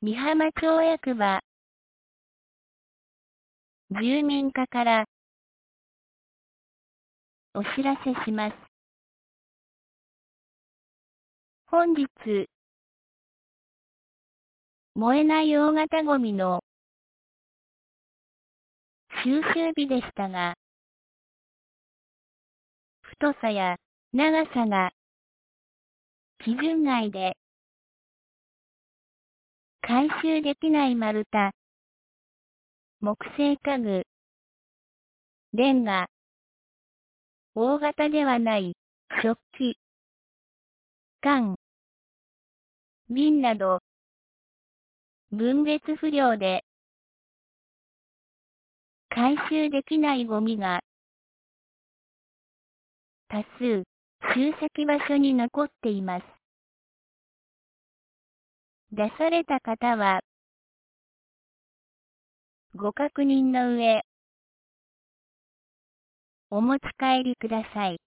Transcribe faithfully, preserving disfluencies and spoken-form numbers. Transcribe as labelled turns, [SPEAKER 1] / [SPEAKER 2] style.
[SPEAKER 1] 美浜町役場住民課からお知らせします。本日、燃えない大型ゴミの収集日でしたが、太さや長さが基準外で回収できない丸太、木製家具、レンガ、大型ではない食器、缶、瓶など、分別不良で回収できないゴミが多数集積場所に残っています。出された方はご確認の上、お持ち帰りください。